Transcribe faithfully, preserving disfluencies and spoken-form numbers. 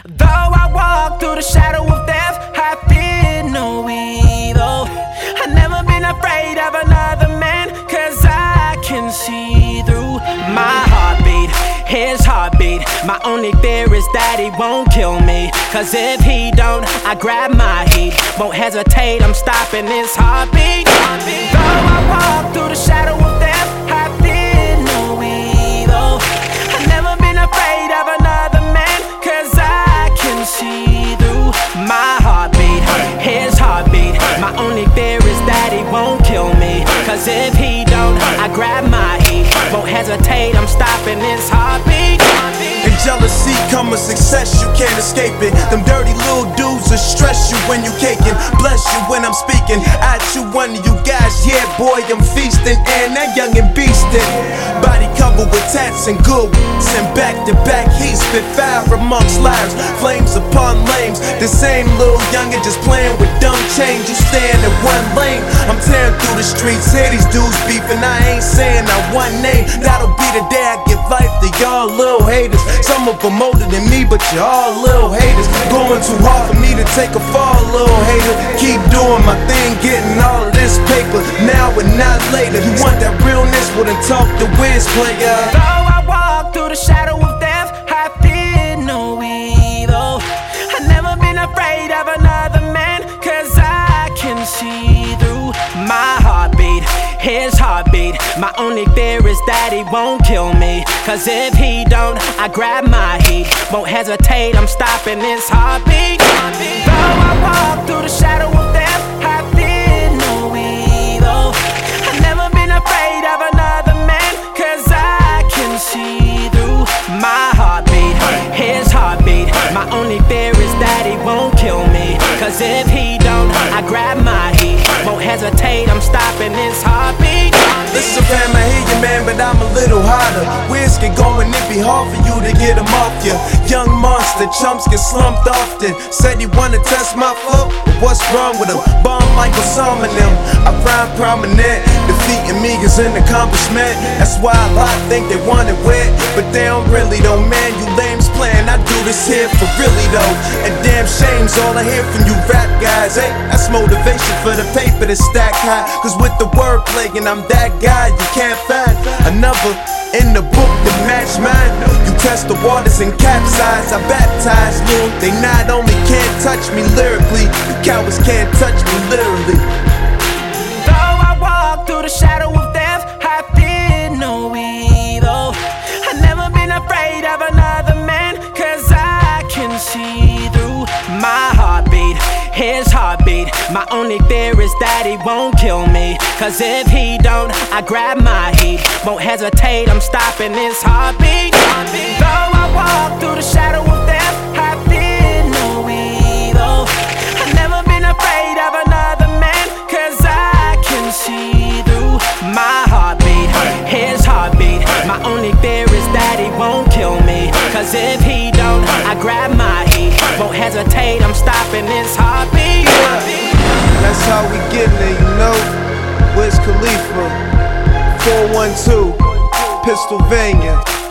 Though I walk through the shadow of death, I fear no evil. I've never been afraid of another man, cause I can see through my heartbeat, his heartbeat. My only fear is that he won't kill me, cause if he don't, I grab my heat. Won't hesitate, I'm stopping his heartbeat. Though I walk through the shadow of death, I fear no evil. I've never been afraid of another man, cause I can see through my heartbeat, his heartbeat. My only fear is that he won't kill me, cause if he don't, I grab my heat. Won't hesitate, I'm stopping his heartbeat. In jealousy come a success, you can't escape it. Them dirty little dudes will stress you when you caking. Bless you when I'm speaking at you, one of you guys. Yeah, boy, I'm feasting, and that youngin' beastin'. Body covered with tats and good ones, and back to back heat spit fire amongst liars, flames upon lames. The same little youngin' just playing with dumb change. You stand in one lane, I'm tearing through the streets. Hear these dudes beefing, I ain't saying not one name. That'll be the day I give life to y'all little haters. Some of them older than me, but you all little haters. Going too hard for me to take a fall, little hater. Keep doing my thing, getting all of this paper, now and not later. You want that realness, well then talk to Wiz, player. Though I walk through the shadow of death, I fear no evil. I've never been afraid of another man, cause I can see through my heartbeat, his heartbeat. My only fear is that he won't kill me, cause if he don't, I grab my heat. Won't hesitate, I'm stopping his heartbeat. Though I walk through the shadow of death, I fear no evil. I've never been afraid of another man, cause I can see through my heartbeat, his heartbeat. My only fear is that he won't kill me, cause if he don't, I grab my heat. Won't hesitate, I'm stopping his heartbeat. Listen fam, I hear you man, but I'm a little harder. Wiz get going, it be hard for you to get him off ya. Young monster, chumps get slumped often. Said he wanna test my flow, but what's wrong with him? Bomb like Osama and them, I rhyme prominent. Defeating me is an accomplishment. That's why a lot think they want it wet, but they don't really though, man. You lames playing, I do this here for really though. And damn shame's all I hear from you rap guys. Hey, that's motivation for the paper to stack high. Cause with the wordplay and I'm that guy, you can't find another in the book to match mine. You test the waters and capsize, I baptize you. They not only can't touch me lyrically, you cowards can't touch me literally. Though I walk through the shadow of death, I fear no evil. I've never been afraid of another man, cause I can see through my heartbeat, his heartbeat. My only fear is that he won't kill me, cause if he don't, I grab my heat. Won't hesitate, I'm stopping his heartbeat. Though I walk through the shadow of death, I fear no evil. I've never been afraid of another man, cause I can see through my heartbeat, his heartbeat. My only fear is that he won't kill me, cause if he don't, I grab my heat. Won't hesitate, I'm stopping his heartbeat. That's how we getting it, you know. Wiz Khalifa, four one two, Pennsylvania.